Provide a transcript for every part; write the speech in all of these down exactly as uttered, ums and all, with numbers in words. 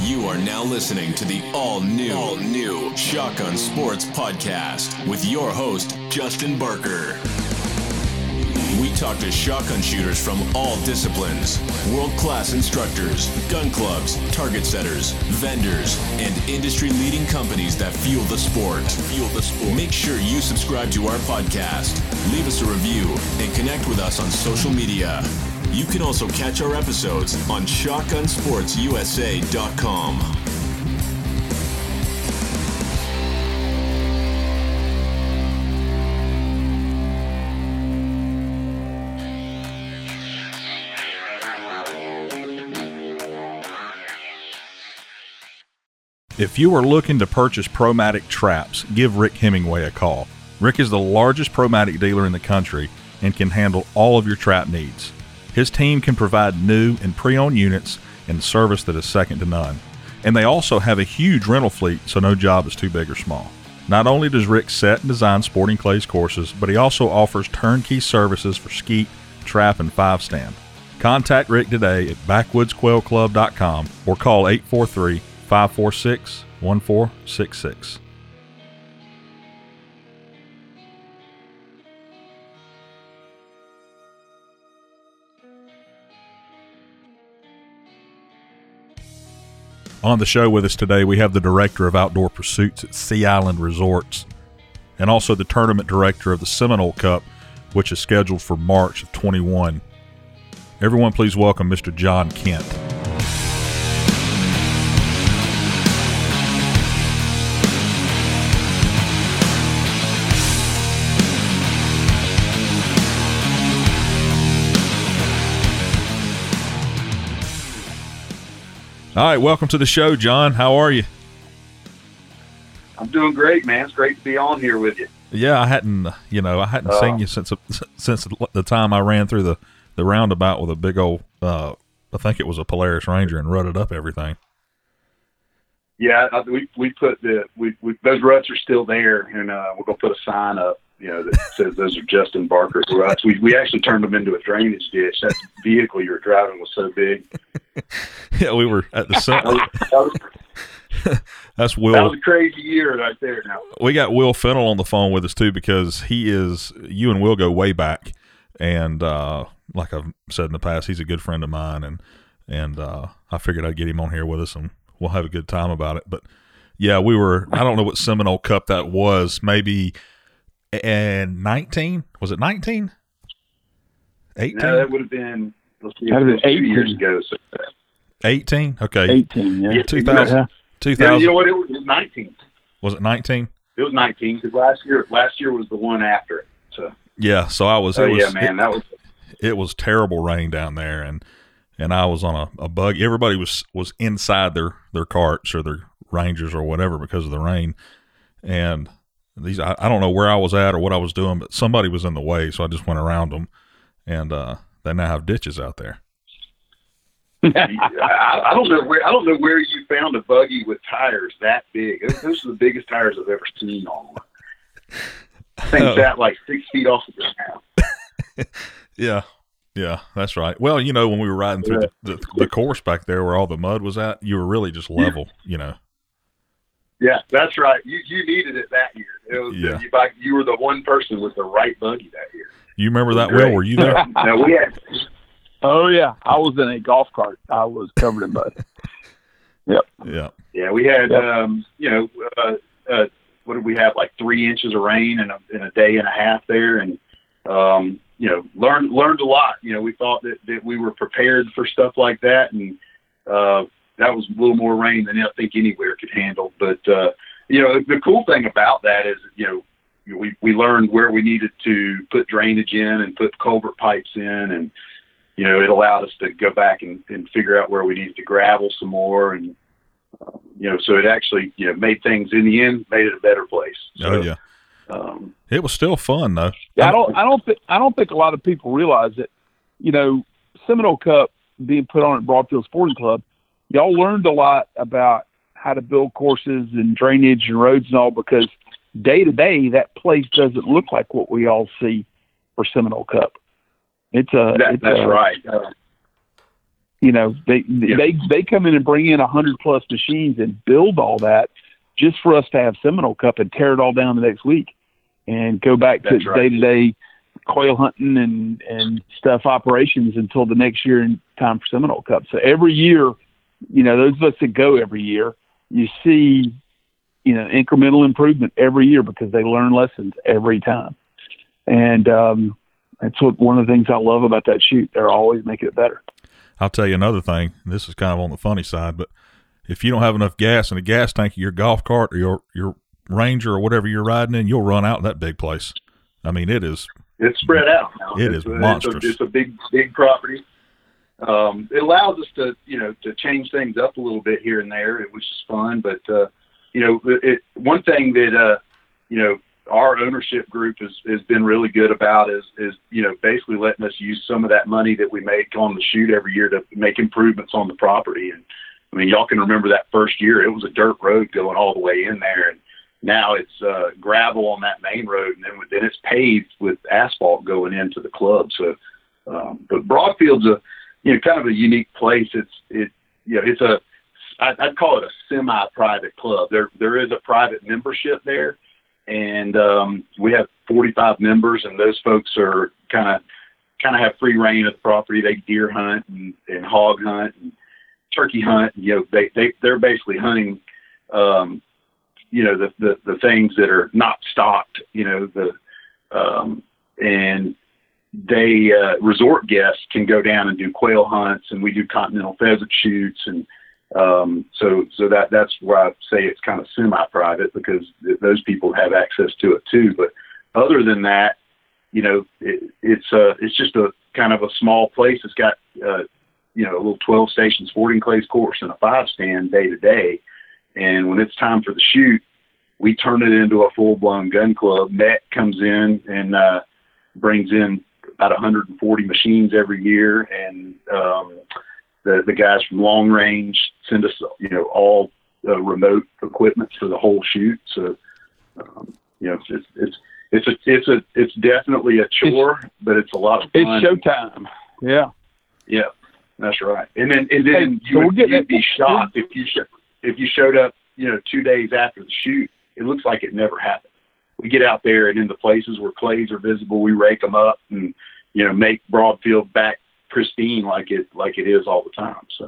You are now listening to the all-new, all-new Shotgun Sports Podcast with your host, Justin Barker. We talk to shotgun shooters from all disciplines, world-class instructors, gun clubs, target setters, vendors, and industry-leading companies that fuel the sport. Fuel the sport. Make sure you subscribe to our podcast, leave us a review, and connect with us on social media. You can also catch our episodes on shotgun sports u s a dot com. If you are looking to purchase Promatic traps, give Rick Hemingway a call. Rick is the largest Promatic dealer in the country and can handle all of your trap needs. His team can provide new and pre-owned units and service that is second to none. And they also have a huge rental fleet, so no job is too big or small. Not only does Rick set and design sporting clays courses, but he also offers turnkey services for skeet, trap, and five stand. Contact Rick today at backwoods quail club dot com or call eight four three, five four six, one four six six. On the show with us today, we have the Director of Outdoor Pursuits at Sea Island Resorts and also the Tournament Director of the Seminole Cup, which is scheduled for March of twenty-one. Everyone please welcome Mister John Kent. All right, welcome to the show, John. How are you? I'm doing great, man. It's great to be on here with you. Yeah, I hadn't, you know, I hadn't uh, seen you since since the time I ran through the, the roundabout with a big old, uh, I think it was a Polaris Ranger, and rutted up everything. Yeah, we we put the we, we those ruts are still there, and uh, we're gonna put a sign up, you know, that says those are Justin Barker ruts. We we actually turned them into a drainage ditch. That vehicle you were driving was so big. Yeah, we were at the sun. That's Will. That was a crazy year right there. Now we got Will Fennell on the phone with us too, because he is, you and Will go way back, and uh, like I've said in the past, he's a good friend of mine, and and uh, I figured I'd get him on here with us, and we'll have a good time about it. But yeah, we were. I don't know what Seminole Cup that was. Maybe and nineteen was it nineteen? Eighteen? No, that would have been. Let's see, it was eight years ago. So. eighteen? Okay. eighteen, yeah. yeah two thousand. Yeah. two thousand. Yeah, you know what? It was, it was nineteen. Was it nineteen? It was nineteen, because last year, last year was the one after it. So. Yeah, so I was. Oh, it was, yeah, man. It, that was. It was terrible rain down there, and and I was on a, a buggy. Everybody was, was inside their, their carts or their Rangers or whatever because of the rain. And these, I, I don't know where I was at or what I was doing, but somebody was in the way, so I just went around them, and uh, they now have ditches out there. I, I don't know where I don't know where you found a buggy with tires that big. Those, those are the biggest tires I've ever seen on one. Things that like six feet off the ground. Yeah, yeah, that's right. Well, you know, when we were riding through yeah. the, the the course back there where all the mud was at, you were really just level, you know. Yeah, that's right. You you needed it that year. It was yeah. you, you were the one person with the right buggy that year. You remember that, Will? Were you there? No, we had. Oh yeah, I was in a golf cart. I was covered in mud. Yep. Yeah. Yeah, we had yep. um, you know, uh, uh, what did we have? Like three inches of rain in a in a day and a half there, and um, you know, learned learned a lot. You know, we thought that, that we were prepared for stuff like that, and uh, that was a little more rain than I think anywhere could handle. But uh, you know, the cool thing about that is, you know, we we learned where we needed to put drainage in and put culvert pipes in, and you know, it allowed us to go back and, and figure out where we needed to gravel some more. And, uh, you know, so it actually, you know, made things in the end, made it a better place. So, oh, yeah. Um, it was still fun though. Yeah, I don't, I don't think, I don't think a lot of people realize that, you know, Seminole Cup being put on at Broadfield Sporting Club, y'all learned a lot about how to build courses and drainage and roads and all, because day to day, that place doesn't look like what we all see for Seminole Cup. It's a, that, it's that's a, right. Uh, You know, they yeah. they they come in and bring in a hundred plus machines and build all that just for us to have Seminole Cup and tear it all down the next week and go back to day to day quail hunting and and stuff operations until the next year in time for Seminole Cup. So every year, you know, those of us that go every year, you see, you know, incremental improvement every year because they learn lessons every time. And um, that's what one of the things I love about that shoot. They're always making it better. I'll tell you another thing. This is kind of on the funny side, but if you don't have enough gas in the gas tank of your golf cart or your, your Ranger or whatever you're riding in, you'll run out in that big place. I mean, it is. It's spread out now. It it's is a, monstrous. It's a, it's a big, big property. Um, it allows us to, you know, to change things up a little bit here and there, which is fun. But, uh, you know, it, one thing that, uh, you know, our ownership group has, has been really good about is, is, you know, basically letting us use some of that money that we make on the shoot every year to make improvements on the property. And I mean, y'all can remember that first year, it was a dirt road going all the way in there. And now it's uh, gravel on that main road. And then, then it's paved with asphalt going into the club. So, um, but Broadfield's a, you know, kind of a unique place. It's, it, you know, it's a, I'd call it a semi-private club. There, there is a private membership there. And um, we have forty-five members, and those folks are kind of kind of have free reign of the property. They deer hunt and, and hog hunt and turkey hunt. You know, they they they're basically hunting, um, you know, the, the the things that are not stocked. You know, the um, and they uh, resort guests can go down and do quail hunts, and we do continental pheasant shoots and. Um, so, so that, that's why I say it's kind of semi-private because th- those people have access to it too. But other than that, you know, it, it's uh it's just a kind of a small place. It's got, uh, you know, a little twelve station sporting clays course and a five stand day to day. And when it's time for the shoot, we turn it into a full blown gun club. Met comes in and, uh, brings in about one hundred forty machines every year. And, um, The, the guys from Long Range send us, you know, all uh, remote equipment for the whole shoot. So, um, you know, it's it's it's a it's a it's definitely a chore, it's, but it's a lot of fun. It's showtime. Yeah, yeah, that's right. And then and then hey, you so would you'd be shocked if you sh- if you showed up, you know, two days after the shoot. It looks like it never happened. We get out there and in the places where clays are visible, we rake them up and you know make Broadfield back pristine like it like it is all the time. So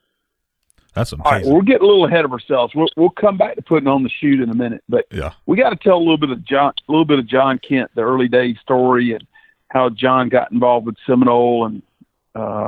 that's amazing. All right, we're getting a little ahead of ourselves. We'll we'll come back to putting on the shoot in a minute, but yeah, we got to tell a little bit of John, a little bit of John Kent, the early days story, and how John got involved with Seminole, and uh,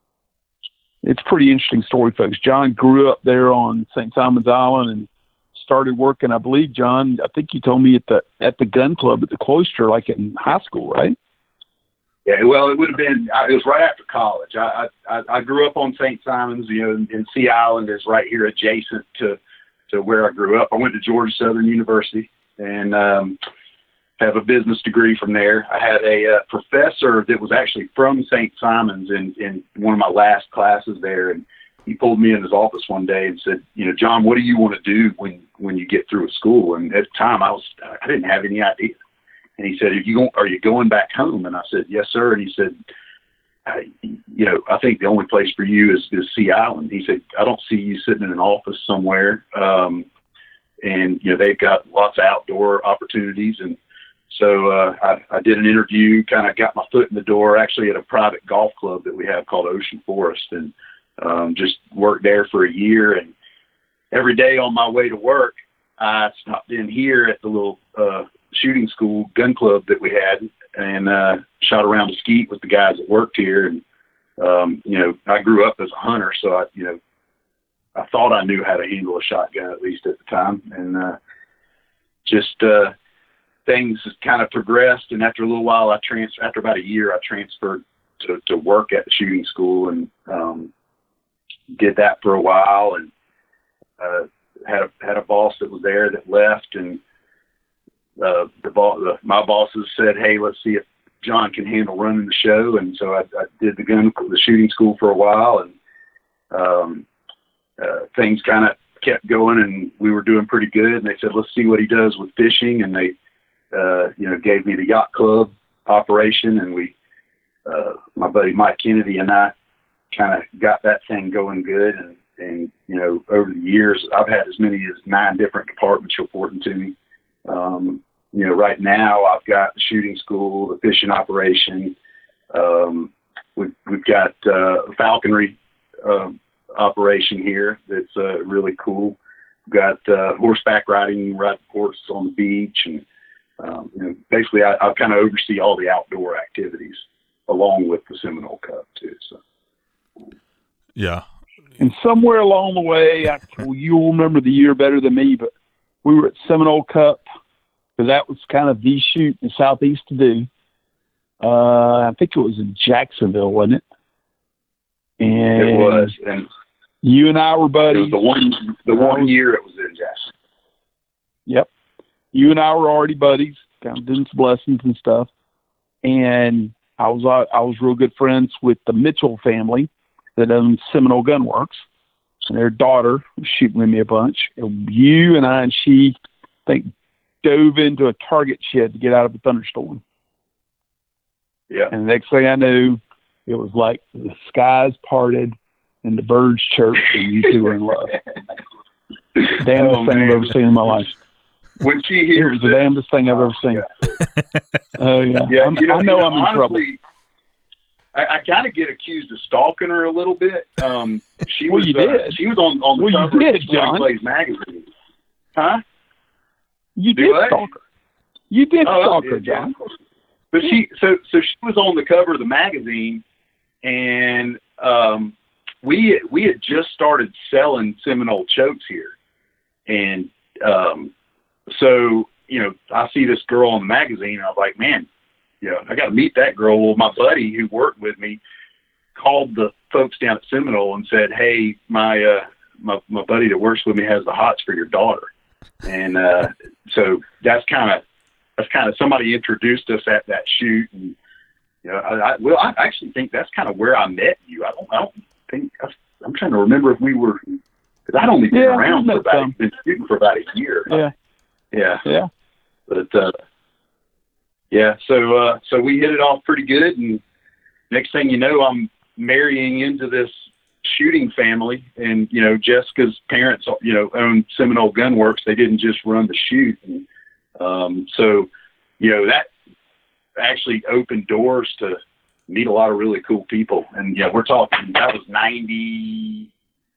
it's a pretty interesting story, folks. John grew up there on Saint Simon's Island and started working. I believe, John, I think you told me at the at the gun club at the Cloister, like in high school, right? Yeah, well, it would have been, it was right after college. I I, I grew up on Saint Simon's, you know, and Sea Island is right here adjacent to, to where I grew up. I went to Georgia Southern University and um, have a business degree from there. I had a uh, professor that was actually from Saint Simon's in, in one of my last classes there, and he pulled me in his office one day and said, you know, John, what do you want to do when, when you get through with school? And at the time, I was I didn't have any idea. And he said, are you, going, are you going back home? And I said, yes, sir. And he said, I, you know, I think the only place for you is, is Sea Island. He said, I don't see you sitting in an office somewhere. Um, and, you know, they've got lots of outdoor opportunities. And so uh, I, I did an interview, kind of got my foot in the door, actually at a private golf club that we have called Ocean Forest, and um, just worked there for a year. And every day on my way to work, I stopped in here at the little uh, shooting school gun club that we had and uh, shot around a skeet with the guys that worked here. And, um, you know, I grew up as a hunter, so I, you know, I thought I knew how to handle a shotgun at least at the time. And uh, just uh, things kind of progressed. And after a little while, I trans after about a year, I transferred to, to work at the shooting school and um, did that for a while. And uh, had a, had a boss that was there that left, and uh, the, boss, the my bosses said, hey, let's see if John can handle running the show. And so I, I did the gun, the shooting school for a while, and um, uh, things kind of kept going, and we were doing pretty good. And they said, let's see what he does with fishing. And they, uh, you know, gave me the yacht club operation, and we, uh, my buddy Mike Kennedy and I kind of got that thing going good. And, and, you know, over the years, I've had as many as nine different departments reporting to me. Um, you know, right now I've got the shooting school, the fishing operation. Um, we've, we've got uh, a falconry uh, operation here that's uh, really cool. We've got uh, horseback riding, riding horses on the beach. And, um, you know, basically I, I kind of oversee all the outdoor activities along with the Seminole Cup too. So, yeah. And somewhere along the way, I, well, you'll remember the year better than me, but we were at Seminole Cup, because that was kind of the shoot in Southeast to do. Uh, I think it was in Jacksonville, wasn't it? And it was. And you and I were buddies. It was the one, the one year it was in Jackson. Yep. You and I were already buddies, kind of doing some lessons and stuff. And I was I was real good friends with the Mitchell family that owns Seminole Gun Works. And their daughter was shooting with me a bunch. And you and I and she, I think, dove into a target shed to get out of a thunderstorm. Yeah. And the next thing I knew, it was like the skies parted and the birds chirped and you two were in love. Damnest Oh, thing man. I've ever seen in my life. When she It hears was the this, damnedest thing I've ever seen. Oh, yeah. yeah, I'm, you know, I know you know, I'm in honestly, trouble. I, I kind of get accused of stalking her a little bit. Um, she Well, was, you uh, did. She was on, on the Well, you cover did, of Sporting John. Plays magazine. Huh? You Do did what? stalk her. You did Oh, stalk yeah, her, yeah. John. But she, so, so she was on the cover of the magazine, and um, we we had just started selling Seminole chokes here, and um, so you know, I see this girl on the magazine, and I was like, man, you know, I got to meet that girl. Well, my buddy who worked with me called the folks down at Seminole and said, hey, my uh, my my buddy that works with me has the hots for your daughter, and uh, so that's kind of. That's kind of somebody introduced us at that shoot, and you know, I, I well, I actually think that's kind of where I met you. I don't, I don't think I, I'm trying to remember if we were, because I'd only been Yeah, around we for met about, some. been shooting for about a year. Yeah. yeah, Yeah. but uh, yeah, so uh, so we hit it off pretty good, and next thing you know, I'm marrying into this shooting family, and you know, Jessica's parents, you know, own Seminole Gun Works. They didn't just run the shoot. And, Um, so, you know, that actually opened doors to meet a lot of really cool people. And, yeah, we're talking, that was ninety-seven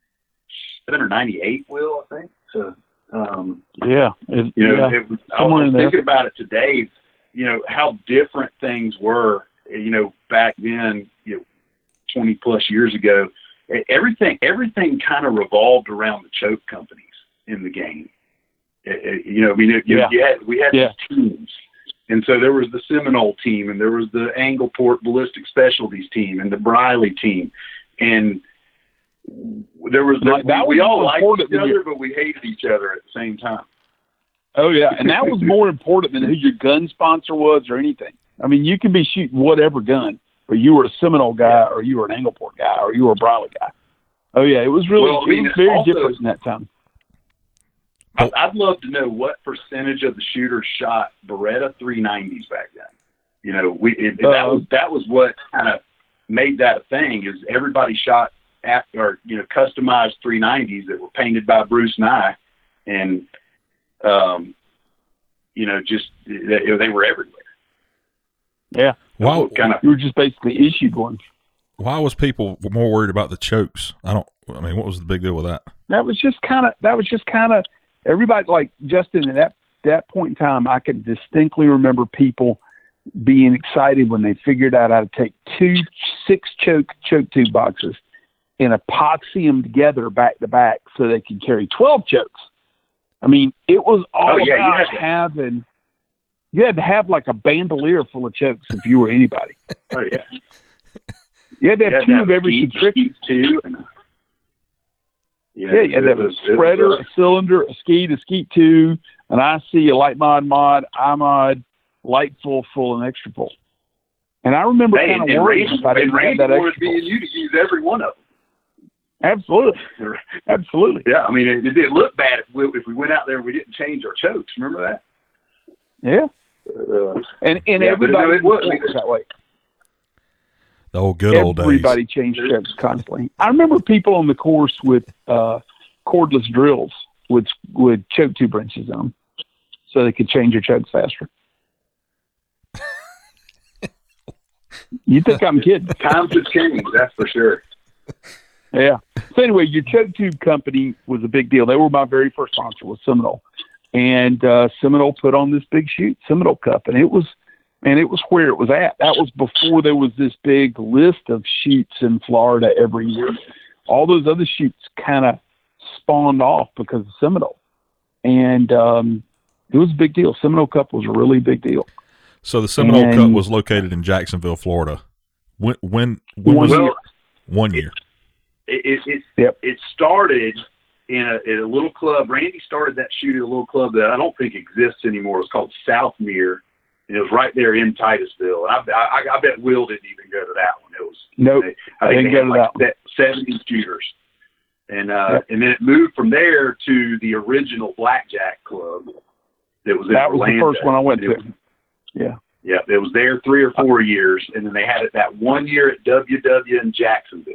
or ninety-eight, Will, I think. So, um, Yeah. It, you know, yeah. it was, I Somewhere was in there. thinking about it today, you know, how different things were, you know, back then, you know, twenty plus years ago. Everything, everything kind of revolved around the choke companies in the game. You know, I mean, it, you, Yeah. you had, we had Yeah. these teams. And so there was the Seminole team, and there was the Angleport Ballistic Specialties team, and the Briley team. And there was, the, Like, that we, we was all liked important each when you- other, but we hated each other at the same time. Oh, yeah. And that was more important than who your gun sponsor was or anything. I mean, you could be shooting whatever gun, but you were a Seminole guy or you were an Angleport guy or you were a Briley guy. Oh, yeah. It was really Well, I it mean, was very also- different in that time. I- I'd love to know what percentage of the shooters shot Beretta three nineties back then. You know, we it, Uh, that was that was what kind of made that a thing. Is everybody shot at or you know customized three nineties that were painted by Bruce Nye, and um, you know, just they, they were everywhere. Yeah. Why, Kind of You were just basically issued one. why was people more worried about the chokes? I don't, I mean, what was the big deal with that? That was just kind of, that was just kind of, everybody, like Justin, at that, that point in time, I can distinctly remember people being excited when they figured out how to take two six choke choke tube boxes and epoxy them together back to back so they could carry twelve chokes. I mean, it was all Oh, yeah, you about had to- having, you had to have like a bandolier full of chokes if you were anybody. oh yeah, You had to have You had two to of have every skeet- constriction. skeet too. And, yeah, Yeah, you had to have it a was- it was, spreader, uh, a cylinder, a skeet, a skeet two, an I C, a light mod mod, I mod, light full, full, and extra full. And I remember Hey, kind and, of and worrying Randy, if I and didn't have Randy that wanted extra me full. and you to use every one of Absolutely, them. absolutely. Yeah, I mean, it, it didn't look bad if we, if we went out there and we didn't change our chokes. Remember that? Yeah, Uh, and and Yeah, but everybody no, it was was- that way. The old good old days. Everybody changed chugs constantly. I remember people on the course with uh, cordless drills with with choke tube wrenches on them, so they could change their chugs faster. You think I'm kidding? Times have changed, that's for sure. Yeah. So anyway, your choke tube company was a big deal. They were my very first sponsor with Seminole, and uh, Seminole put on this big shoot, Seminole Cup, and it was. And it was where it was at. That was before there was this big list of shoots in Florida every year. All those other shoots kind of spawned off because of Seminole. And um, it was a big deal. Seminole Cup was a really big deal. So the Seminole and Cup was located in Jacksonville, Florida. When when, when one was year. it? One year. It, it, it, yep. it started in a, in a little club. Randy started that shoot at a little club that I don't think exists anymore. It's called Southmere. And it was right there in Titusville. I, I, I bet Will didn't even go to that one. It was nope. They, I I think didn't they go had to like that one. seventy shooters, and uh, Yep. and then it moved from there to the original Blackjack Club. That was in That was Orlando. the first one I went It to. was- Yeah. Yeah, it was there three or four years, and then they had it that one year at W W in Jacksonville,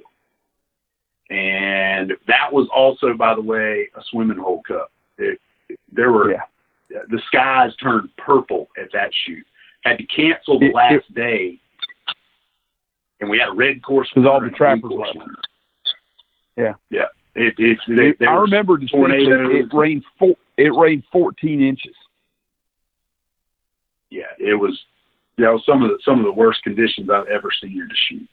and that was also, by the way, a swimming hole cup. It, there were Yeah. the skies turned purple at that shoot. Had to cancel the It- last it- day, and we had a red course Because all winner the and a blue trappers course left. winner. Yeah. Yeah. It, it, they, It- there I was remember distinctly tornadoes. it rained four, it rained fourteen inches. Yeah, it was. That was some of the some of the worst conditions I've ever seen her to shoot.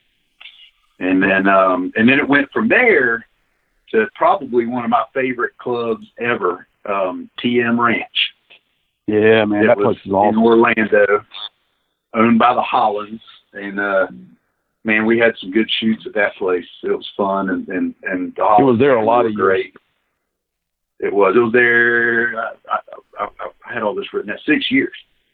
And then um, and then it went from there to probably one of my favorite clubs ever, um, T M Ranch. Yeah, man, It that was place is awesome. in Orlando, owned by the Hollands, and uh, man, we had some good shoots at that place. It was fun, and and and the It was there a lot were of years. great. It was. It was there. I, I, I, I had all this written at six years.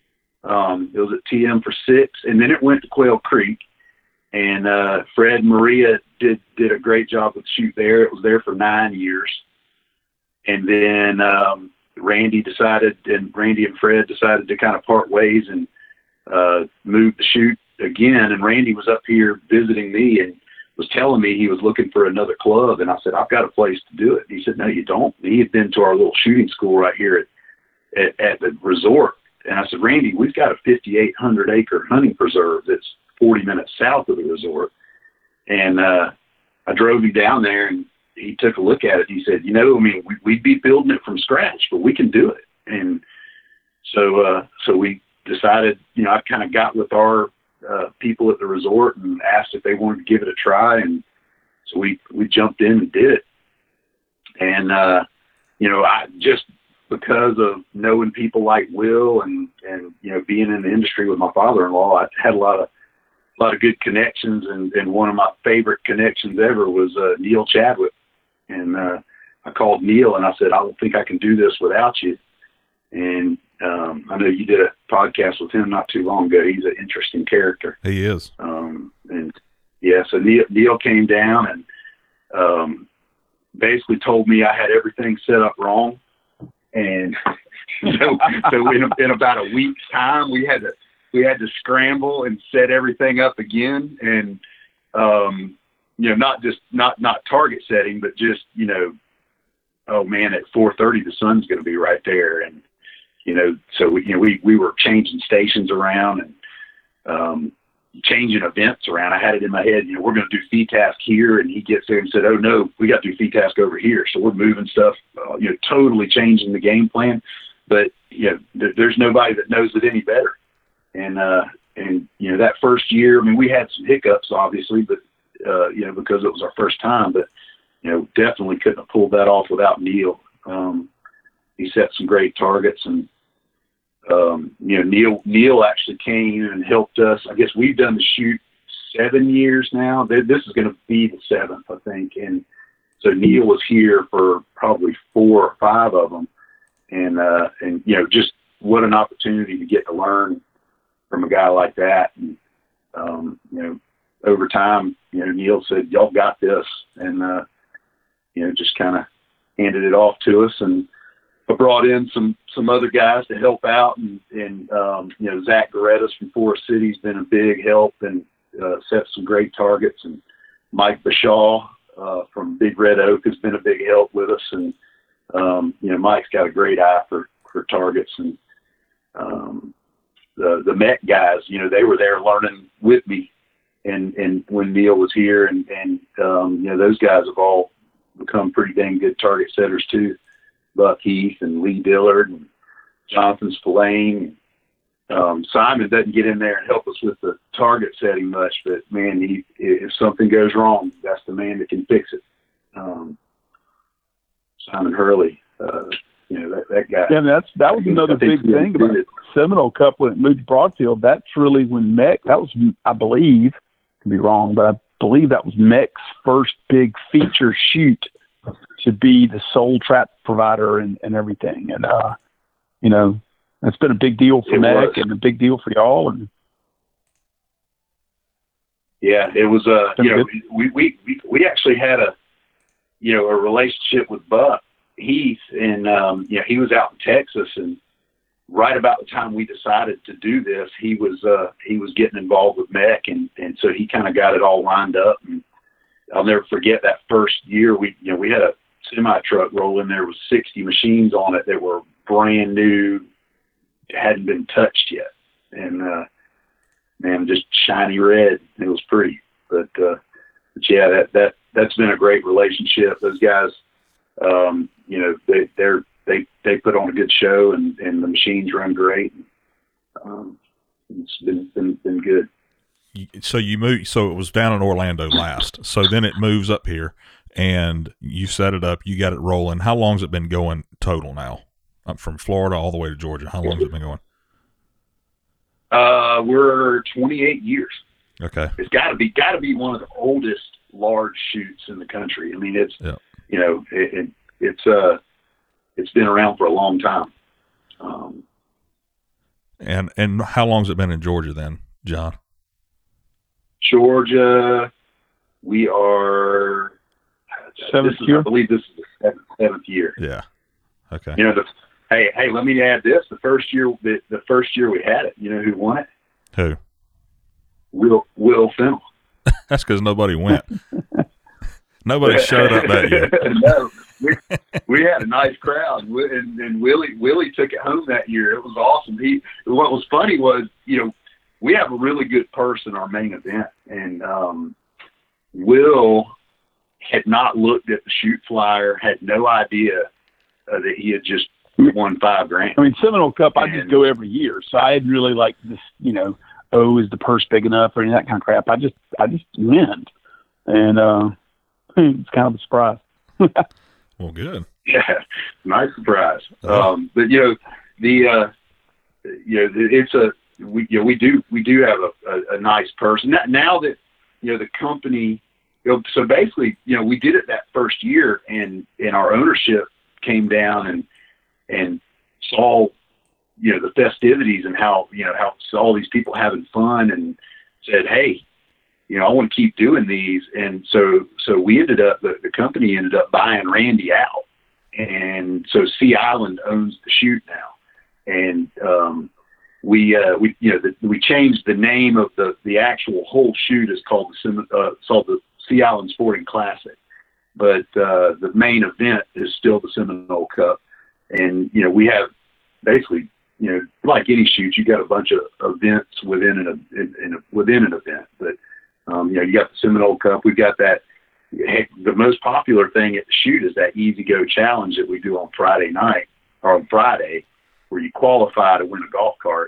Um, it was at T M for six, and then it went to Quail Creek, and uh, Fred and Maria did did a great job with the shoot there. It was there for nine years, and then um, Randy decided, and Randy and Fred decided to kind of part ways and uh, move the shoot again. And Randy was up here visiting me and was telling me he was looking for another club, and I said, I've got a place to do it. And he said, no, you don't. And he had been to our little shooting school right here at at, at the resort. And I said, Randy, we've got a fifty-eight hundred acre hunting preserve that's forty minutes south of the resort. And uh, I drove him down there, and he took a look at it. He said, you know, I mean, we, we'd be building it from scratch, but we can do it. And so, uh, so we decided, you know, I kind of got with our uh, people at the resort and asked if they wanted to give it a try. And so we, we jumped in and did it. And, uh, you know, I just, because of knowing people like Will and, and, you know, being in the industry with my father-in-law, I had a lot of, a lot of good connections. And, and one of my favorite connections ever was uh, Neil Chadwick. And uh, I called Neil and I said, I don't think I can do this without you. And um, I know you did a podcast with him not too long ago. He's an interesting character. He is. Um, and yeah, so Neil, Neil came down and um, basically told me I had everything set up wrong. And so, so in, a, in about a week's time, we had to we had to scramble and set everything up again. And um, you know, not just not not target setting, but just you know, oh man, at four thirty the sun's going to be right there, and you know, so we, you know, we we were changing stations around and um, changing events around. I had it in my head, you know, we're going to do feed task here, and he gets there and said, oh no, we got to do feed task over here. So we're moving stuff, uh, you know, totally changing the game plan. But you know, th- there's nobody that knows it any better. And uh, and you know, that first year, I mean, we had some hiccups, obviously, but uh, you know, because it was our first time. But you know, definitely couldn't have pulled that off without Neil. Um, he set some great targets, and um, you know, Neil Neil actually came and helped us. I guess we've done the shoot seven years now. This is going to be the seventh, I think. And so Neil was here for probably four or five of them. And, uh, and, you know, just what an opportunity to get to learn from a guy like that. And, um, you know, over time, you know, Neil said, y'all got this. And, uh, you know, just kind of handed it off to us. And I brought in some, some other guys to help out. And, and um, you know, Zach Gorettas from Forest City's been a big help. And uh, set some great targets. And Mike Bashaw uh, from Big Red Oak has been a big help with us. And, um, you know, Mike's got a great eye for, for targets. And um, the, the Met guys, you know, they were there learning with me. And, and when Neil was here, and, and um, you know, those guys have all become pretty dang good target setters too. Buck Heath and Lee Dillard and Jonathan Spillane. Um, Simon doesn't get in there and help us with the target setting much, but man, he, if something goes wrong, that's the man that can fix it. Um, Simon Hurley, uh, you know, that, that guy. Yeah, that's, that was another big thing about it. Seminole Cup when it moved to Broadfield. That's really when Mech, that was, I believe, could be wrong, but I believe that was Mech's first big feature shoot to be the sole trap provider and, and everything. And, uh, you know, it's been a big deal for Mech and a big deal for y'all. And yeah, it was, uh, you know, we, we, we, we actually had a, you know, a relationship with Buck Heath, and, um, you know, he was out in Texas, and right about the time we decided to do this, he was, uh, he was getting involved with Mech. And, and so he kind of got it all lined up. And I'll never forget that first year we, you know, we had a semi truck roll in there with sixty machines on it that were brand new, hadn't been touched yet. And, uh, man, just shiny red. It was pretty, but, uh, but yeah, that, that, that's been a great relationship. Those guys, um, you know, they, they're, they, they put on a good show, and, and the machines run great. Um, it's been, been, been good. So you move, so it was down in Orlando last. So then it moves up here, and you set it up, you got it rolling. How long's it been going total now? Up from Florida all the way to Georgia. How long's it been going? Uh, we're twenty-eight years. Okay. It's gotta be, gotta be one of the oldest large shoots in the country. I mean, it's, yeah. you know, it, it, it's, uh, it's been around for a long time. Um, and, and how long's it been in Georgia then, John? Georgia, we are seventh is, year. I believe this is the seventh, seventh year. Yeah. Okay. You know, the, hey, hey, let me add this: the first year, the, the first year we had it, you know who won it? Who? Will Will Fennell. That's because nobody went. Nobody showed up that year. No, we, we had a nice crowd, and, and Willie Willie took it home that year. It was awesome. He what was funny was, you know, we have a really good purse in our main event, and um, Will had not looked at the shoot flyer, had no idea uh, that he had just won five grand. I mean, Seminole Cup, and, I just go every year, so I hadn't really like this, you know, oh, is the purse big enough or any of that kind of crap. I just, I just win, and uh, it's kind of a surprise. Well, good. Yeah, nice surprise. Oh. Um, but you know, the uh, you know, it's a we you know, we do we do have a, a, a nice person now, now that you know the company. You know, so basically, you know, we did it that first year, and and our ownership came down and and saw you know the festivities and how you know how saw all these people having fun, and said, hey, you know, I want to keep doing these. And so, so we ended up, the, the company ended up buying Randy out. And so Sea Island owns the shoot now. And, um, we, uh, we, you know, the, we changed the name of the, the actual whole shoot is called the, uh, it's called the Sea Island Sporting Classic. But, uh, the main event is still the Seminole Cup. And, you know, we have basically, you know, like any shoot, you got a bunch of events within an, in, in a, within an event, but, Um, you know, you got the Seminole Cup. We've got that. Heck, the most popular thing at the shoot is that Easy Go Challenge that we do on Friday night or on Friday, where you qualify to win a golf cart.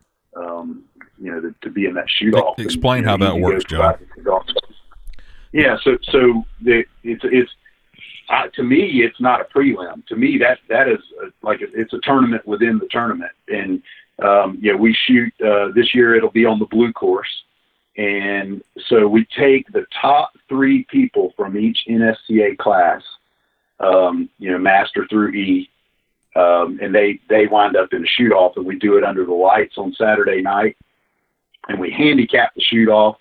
Um, you know, to, to be in that shoot off. Explain and, how that works, John. Yeah, so so the, it's it's uh, to me it's not a prelim. To me that that is a, like a, it's a tournament within the tournament, and um, yeah, we shoot uh, this year. It'll be on the blue course. And so we take the top three people from each N S C A class, um, you know, master through E, um, and they, they wind up in the shoot off, and we do it under the lights on Saturday night, and we handicap the shoot off.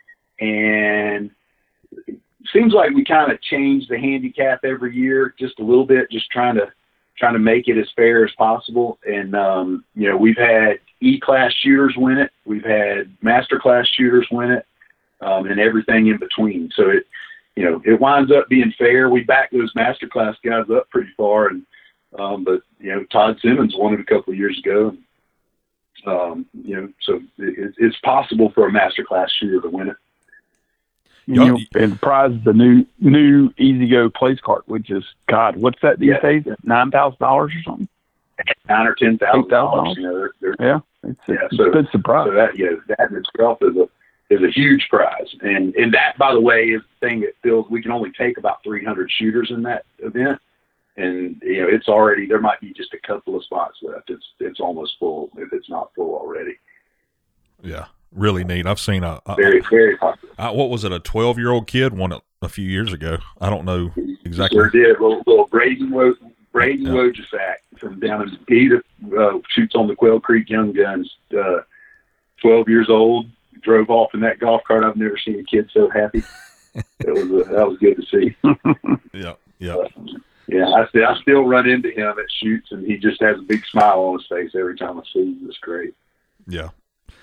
And it seems like we kind of change the handicap every year, just a little bit, just trying to, trying to make it as fair as possible. And, um, you know, we've had E-class shooters win it. We've had master class shooters win it. um, and everything in between. So it, you know, it winds up being fair. We back those masterclass guys up pretty far, and um, but you know, Todd Simmons won it a couple of years ago. And, um, you know, so it, it's possible for a masterclass shooter to win it. You know, and the prize is the new new Easy Go place cart, which is God, what's that these yeah. days? Nine thousand dollars or something? Nine or ten thousand dollars. You know, they're, they're, yeah, it's a yeah, so, expensive prize. So that, you know, that in itself is a is a huge prize, and and that, by the way, is the thing that feels we can only take about three hundred shooters in that event, and you know, it's already there might be just a couple of spots left. It's it's almost full if it's not full already. Yeah. Really neat. I've seen a, a very, very popular. Uh, what was it? A twelve-year-old kid won it a few years ago. I don't know exactly. Sure did. Little, little Braden, Wo- Braden yeah. Wojciak from down in he uh, shoots on the Quail Creek Young Guns. Uh, Twelve years old, drove off in that golf cart. I've never seen a kid so happy. It was uh, that was good to see. yeah, yeah, uh, yeah. I still I still run into him at shoots, and he just has a big smile on his face every time I see him. It's great. Yeah.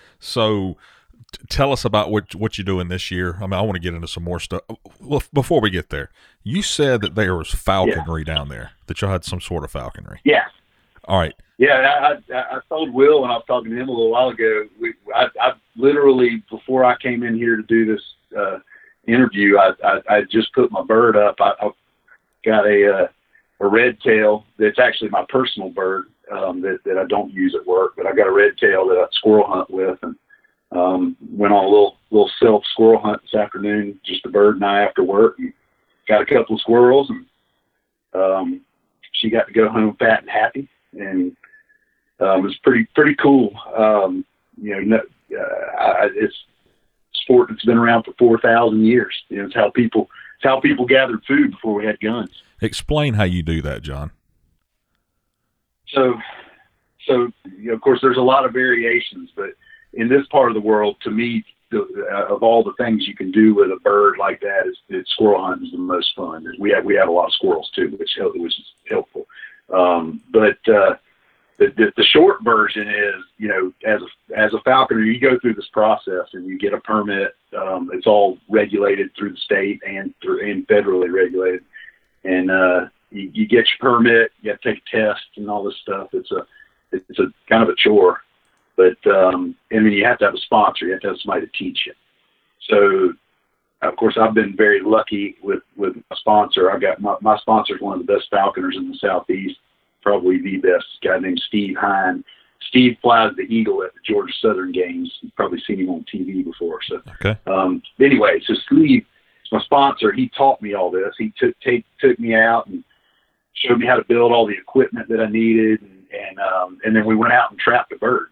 So t- tell us about what what you're doing this year. I mean, I want to get into some more stuff. Well, before we get there, you said that there was falconry yeah. down there, that y'all had some sort of falconry. Yeah. All right. Yeah, I, I, I told Will when I was talking to him a little while ago, we, I, I literally, before I came in here to do this uh, interview, I, I, I just put my bird up. I, I got a, uh, a red tail that's actually my personal bird. Um, that, that I don't use at work, but I got a red tail that I squirrel hunt with, and um, went on a little little self squirrel hunt this afternoon, just the bird and I after work, and got a couple of squirrels, and um, she got to go home fat and happy, and um, it was pretty pretty cool. Um, you know, no, uh, I, it's sport that's been around for four thousand years. You know, it's how people it's how people gathered food before we had guns. Explain how you do that, John. So, so you know, of course, there's a lot of variations, but in this part of the world, to me, the, uh, of all the things you can do with a bird like that, is, is squirrel hunting is the most fun. We have we have a lot of squirrels too, which which is helpful. Um, but uh, the, the the short version is, you know, as a as a falconer, you go through this process and you get a permit. Um, it's all regulated through the state and through and federally regulated, and uh, You, you get your permit, you have to take a test and all this stuff. It's a, it's a kind of a chore, but, um, and then you have to have a sponsor. You have to have somebody to teach you. So, of course, I've been very lucky with, with my sponsor. I got my, my sponsor is one of the best falconers in the Southeast, probably the best, a guy named Steve Hine. Steve flies the Eagle at the Georgia Southern games. You've probably seen him on T V before. So, okay. Um, anyway, so Steve, my sponsor, he taught me all this. He took, take, took me out and showed me how to build all the equipment that I needed, and and, um, and then we went out and trapped a bird.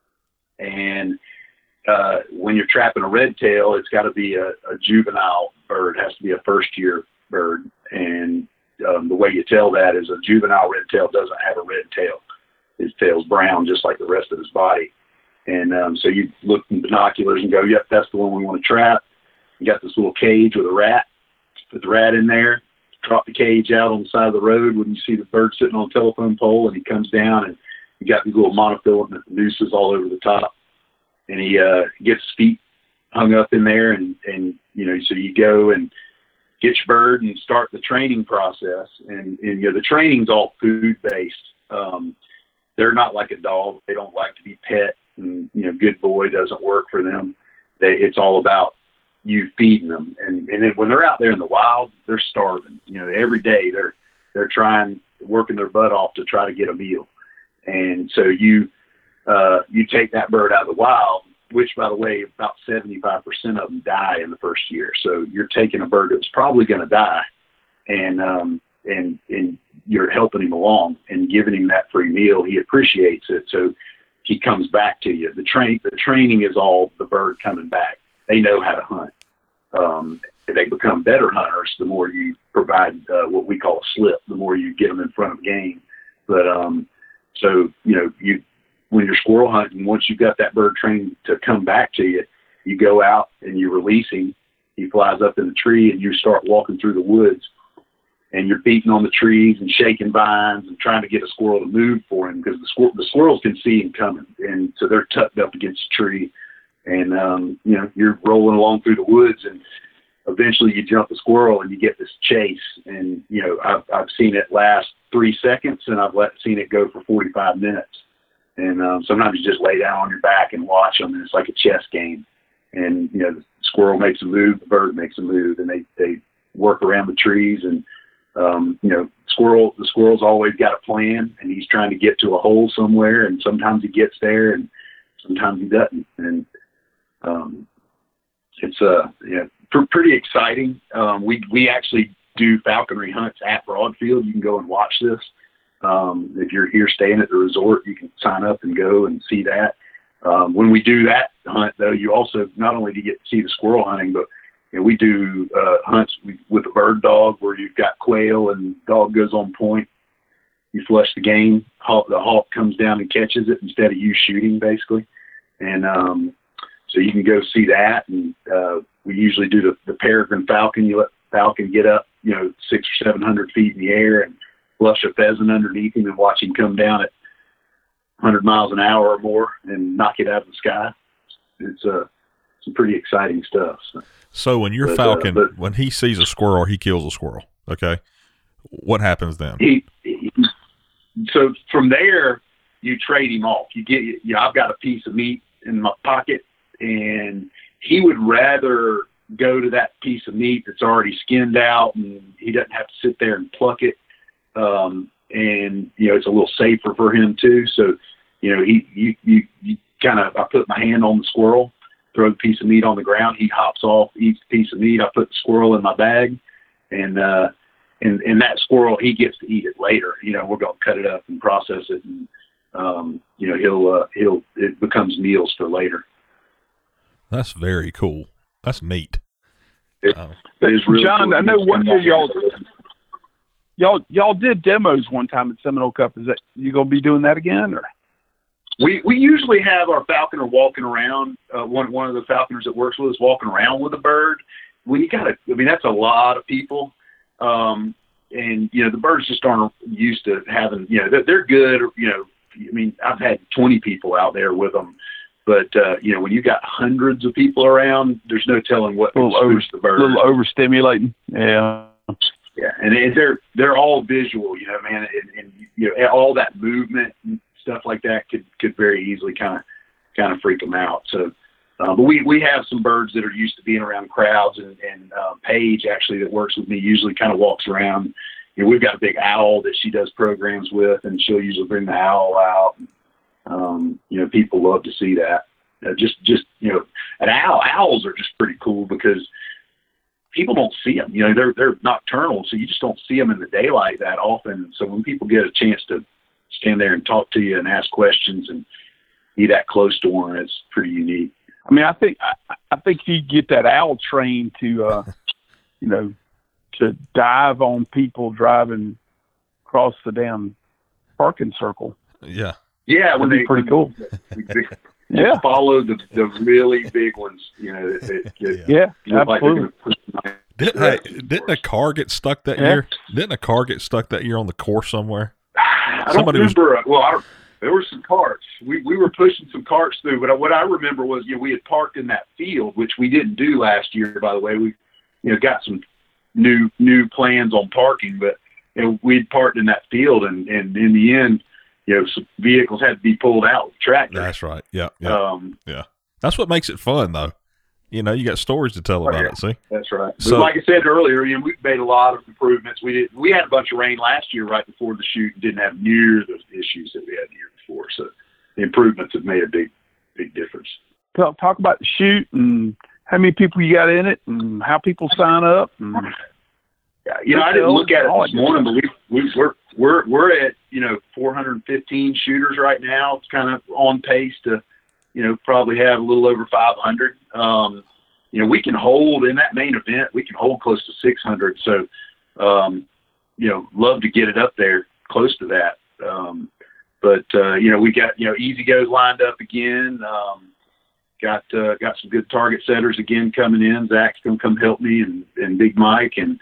And uh, when you're trapping a red tail, it's got to be a, a juvenile bird. It has to be a first year bird. And um, the way you tell that is a juvenile red tail doesn't have a red tail. His tail's brown, just like the rest of his body. And um, so you look in binoculars and go, yep, that's the one we want to trap. You got this little cage with a rat. Put the rat in there. Drop the cage out on the side of the road when you see the bird sitting on a telephone pole, and he comes down, and you got these little monofilament nooses all over the top, and he uh, gets his feet hung up in there, and, and you know, so you go and get your bird and start the training process, and, and you know, the training's all food based. Um, they're not like a dog; they don't like to be pet, and you know, good boy doesn't work for them. They, it's all about you feeding them, and and then when they're out there in the wild, they're starving. You know, every day they're they're trying, working their butt off to try to get a meal, and so you uh, you take that bird out of the wild, which, by the way, about seventy-five percent of them die in the first year. So you're taking a bird that's probably going to die, and um, and and you're helping him along and giving him that free meal. He appreciates it, so he comes back to you. The train the training is all the bird coming back. They know how to hunt. Um, they become better hunters the more you provide uh, what we call a slip, the more you get them in front of game. But um, so, you know, you when you're squirrel hunting, once you've got that bird trained to come back to you, you go out and you release him. He flies up in the tree, and you start walking through the woods, and you're beating on the trees and shaking vines and trying to get a squirrel to move for him, because the, squir- the squirrels can see him coming, and so they're tucked up against the tree. And, um, you know, you're rolling along through the woods and eventually you jump a squirrel and you get this chase. And, you know, I've, I've seen it last three seconds and I've let, seen it go for forty-five minutes. And um, sometimes you just lay down on your back and watch them, and it's like a chess game. And, you know, the squirrel makes a move, the bird makes a move, and they, they work around the trees. And, um, you know, squirrel, the squirrel's always got a plan, and he's trying to get to a hole somewhere, and sometimes he gets there, and sometimes he doesn't. And um, it's uh, yeah, pr- pretty exciting. Um, we, we actually do falconry hunts at Broadfield. You can go and watch this. Um, if you're here staying at the resort, you can sign up and go and see that. Um, when we do that hunt, though, you also not only do you get to see the squirrel hunting, but you know, we do uh, hunts with a bird dog where you've got quail and dog goes on point. You flush the game, hawk, the hawk comes down and catches it instead of you shooting, basically. And um, so you can go see that. And uh, we usually do the, the peregrine falcon. You let the falcon get up, you know, six or seven hundred feet in the air and flush a pheasant underneath him and watch him come down at one hundred miles an hour or more and knock it out of the sky. It's uh, some pretty exciting stuff. So, so when your but, falcon, uh, but, when he sees a squirrel, he kills a squirrel. Okay. What happens then? He, he, so from there, you trade him off. You get, you know, I've got a piece of meat in my pocket, and he would rather go to that piece of meat that's already skinned out, and he doesn't have to sit there and pluck it. Um, and, you know, it's a little safer for him too. So, you know, he, you, you, you kind of, I put my hand on the squirrel, throw the piece of meat on the ground. He hops off, eats the piece of meat. I put the squirrel in my bag, and, uh, and, and that squirrel, he gets to eat it later. You know, we're going to cut it up and process it. And, um, you know, he'll, uh, he'll, it becomes meals for later. That's very cool. That's neat. It, um, it is really John, cool. I know one year y'all, Y'all, y'all did demos one time at Seminole Cup. Is that you gonna be doing that again, or? We we usually have our falconer walking around. Uh, one one of the falconers that works with us walking around with a bird. When you gotta, I mean, that's a lot of people, um, and you know the birds just aren't used to having. You know, they're, they're good. You know, I mean, I've had twenty people out there with them, but uh, you know, when you got hundreds of people around, there's no telling what a little over, the bird. A little overstimulating. Yeah. Yeah, and, and they're they're all visual, you know, man, and, and you know all that movement and stuff like that could, could very easily kind of kind of freak them out. So, uh, but we, we have some birds that are used to being around crowds, and, and uh, Paige actually that works with me usually kind of walks around. You know, we've got a big owl that she does programs with, and she'll usually bring the owl out. Um, you know, people love to see that. Uh, just just you know, an owl owls are just pretty cool because people don't see them, you know, they're, they're nocturnal. So you just don't see them in the daylight that often. So when people get a chance to stand there and talk to you and ask questions and be that close to one, it's pretty unique. I mean, I think, I, I think you get that owl trained to, uh, you know, to dive on people driving across the damn parking circle. Yeah. Yeah. That'd be pretty cool. They, they, yeah. Follow the, the really big ones, you know, that, that, that yeah, yeah absolutely. Like didn't, hey, didn't a car get stuck that yeah. year? Didn't a car get stuck that year on the course somewhere? I don't Somebody remember. Was... Well, I, there were some carts. We we were pushing some carts through, but what I remember was, you know, we had parked in that field, which we didn't do last year, by the way. We, you know, got some new new plans on parking, but you know, we'd parked in that field, and, and in the end, you know, some vehicles had to be pulled out with tractors. That's right. Yeah. Yeah. Um, yeah. That's what makes it fun, though. You know, you got stories to tell about yeah, it. See, that's right. But so, like I said earlier, you know, we've made a lot of improvements. We did. We had a bunch of rain last year, right before the shoot, and didn't have near the issues that we had the year before. So the improvements have made a big, big difference. Talk, talk about the shoot and how many people you got in it, and how people sign up. And yeah, you know, I didn't look at it this morning, but we, we we're we're we're at you know four hundred fifteen shooters right now. It's kind of on pace to, you know, probably have a little over five hundred. Um, you know, we can hold in that main event, we can hold close to six hundred. So, um, you know, love to get it up there close to that. Um, but, uh, you know, we got, you know, Easy Goes lined up again. Um, got, uh, got some good target setters again coming in. Zach's going to come help me, and, and Big Mike. And,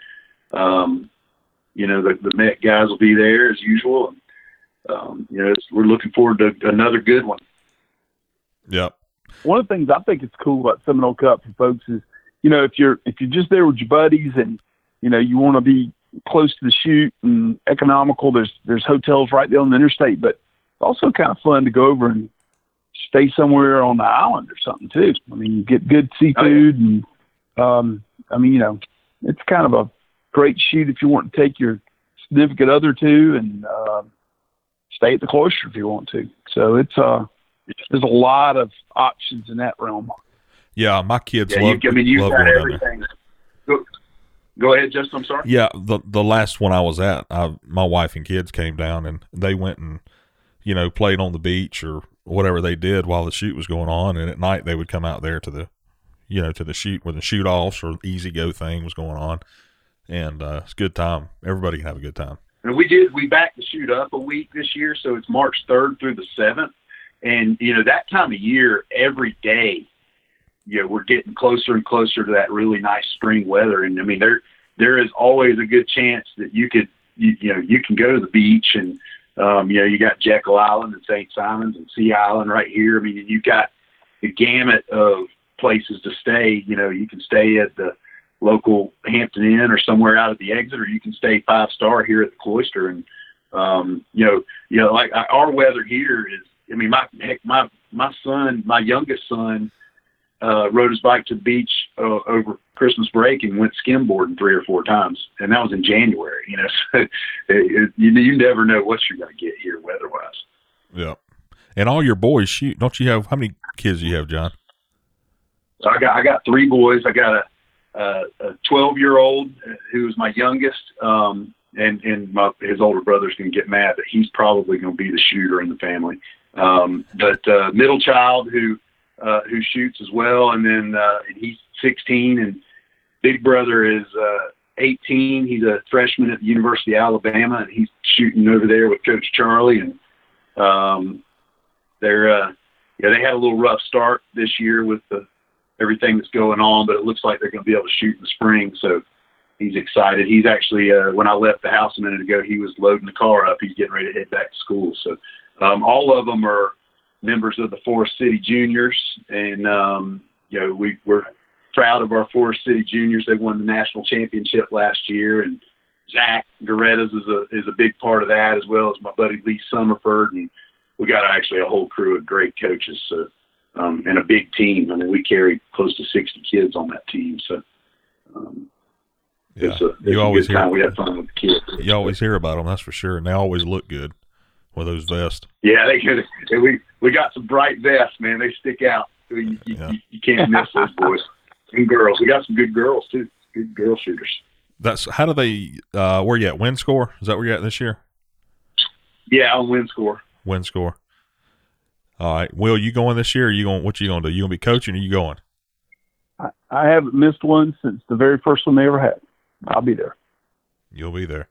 um, you know, the, the Met guys will be there as usual. And, um, you know, it's, we're looking forward to another good one. Yep. one of the things I think is cool about Seminole Cup for folks is, you know, if you're if you're just there with your buddies and, you know, you want to be close to the chute and economical, there's there's hotels right there on the interstate, but it's also kind of fun to go over and stay somewhere on the island or something too. I mean, you get good seafood oh, yeah. and, um, I mean, you know, it's kind of a great chute if you want to take your significant other to and uh, stay at the cloister if you want to. So it's uh, there's a lot of options in that realm. Yeah, my kids yeah, love. You, I mean, you've love got going everything. Go, go ahead, Justin. I'm sorry. Yeah, the the last one I was at, I, my wife and kids came down and they went and, you know, played on the beach or whatever they did while the shoot was going on, and at night they would come out there to the, you know, to the shoot where the shoot offs or easy go thing was going on, and uh, it's a good time. Everybody can have a good time. And we did we backed the shoot up a week this year, so it's March third through the seventh, and you know that time of year every day, you know, we're getting closer and closer to that really nice spring weather, and I mean there there is always a good chance that you could you, you know you can go to the beach and. Um, you know, you got Jekyll Island and Saint Simons and Sea Island right here. I mean, you've got the gamut of places to stay. You know, you can stay at the local Hampton Inn or somewhere out at the exit, or you can stay five star here at the Cloister. And, um, you know, you know, like our weather here is, I mean, my, heck, my, my son, my youngest son, uh, rode his bike to the beach uh, over Christmas break and went skimboarding three or four times. And that was in January, you know, so it, it, you, you never know what you're going to get here weather-wise. Yeah. And all your boys shoot. Don't you have, how many kids do you have, John? So I got, I got three boys. I got a, a, a twelve year old who's my youngest. Um, and, and my, his older brother's going to get mad that he's probably going to be the shooter in the family. Um, but, uh, middle child who, uh, who shoots as well. And then, uh, he's sixteen, and big brother is, uh, eighteen. He's a freshman at the University of Alabama, and he's shooting over there with Coach Charlie. And, um, they're, uh, yeah, they had a little rough start this year with the, everything that's going on, but it looks like they're going to be able to shoot in the spring. So he's excited. He's actually, uh, when I left the house a minute ago, he was loading the car up. He's getting ready to head back to school. So, um, all of them are members of the Forest City Juniors. And, um, you know, we, we're proud of our Forest City Juniors. They won the national championship last year. And Zach Gorettas is a, is a big part of that, as well as my buddy Lee Summerford. And we got actually a whole crew of great coaches. So, um, and a big team. I mean, we carry close to sixty kids on that team. So, um, yeah, it's a, it's you a always good hear, time. We have fun with the kids. You always hear about them, that's for sure. And they always look good with those vests. Yeah, they could. We we got some bright vests, man. They stick out. You, you, Yeah. you, you can't miss those boys and girls. We got some good girls too. Good girl shooters. That's how do they? Uh, where you at? Win score? Is that where you at this year? Yeah, on win score. Win score. All right, Will, you going this year? Or you going? What you going to do? You going to be coaching? Or you going? I, I haven't missed one since the very first one they ever had. I'll be there. You'll be there.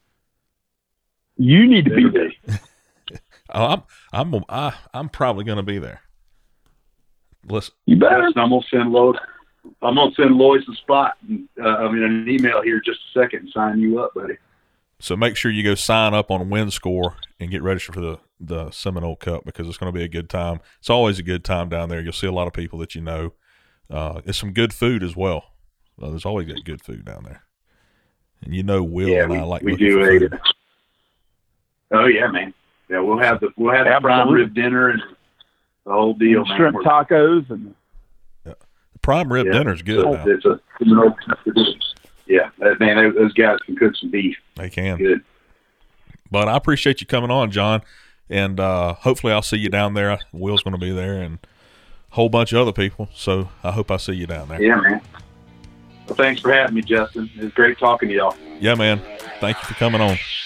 You need to be there. Oh, I'm I'm I, I'm probably going to be there. Listen, You better. Yes, I'm gonna send Lois. I'm gonna send Lois a spot. Uh, I mean, an email here in just a second and sign you up, buddy. so make sure you go sign up on Win Score and get registered for the the Seminole Cup, because it's going to be a good time. It's always a good time down there. You'll see a lot of people that you know. Uh, it's some good food as well. Uh, there's always got good food down there, and you know, Will Yeah, and we, I like we looking do. for food. A, oh yeah, man. Yeah, we'll have the we'll have the prime Absolutely. rib dinner and the whole deal, And man. shrimp We're- tacos and Prime rib yeah, dinner's good. so Now. It's a, yeah, that, man. Those, those guys can cook some beef. They can. Good. But I appreciate you coming on, John, and uh, hopefully I'll see you down there. Will's going to be there, and a whole bunch of other people. So I hope I see you down there. Yeah, man. Well, thanks for having me, Justin. It was great talking to y'all. Yeah, man. Thank you for coming on.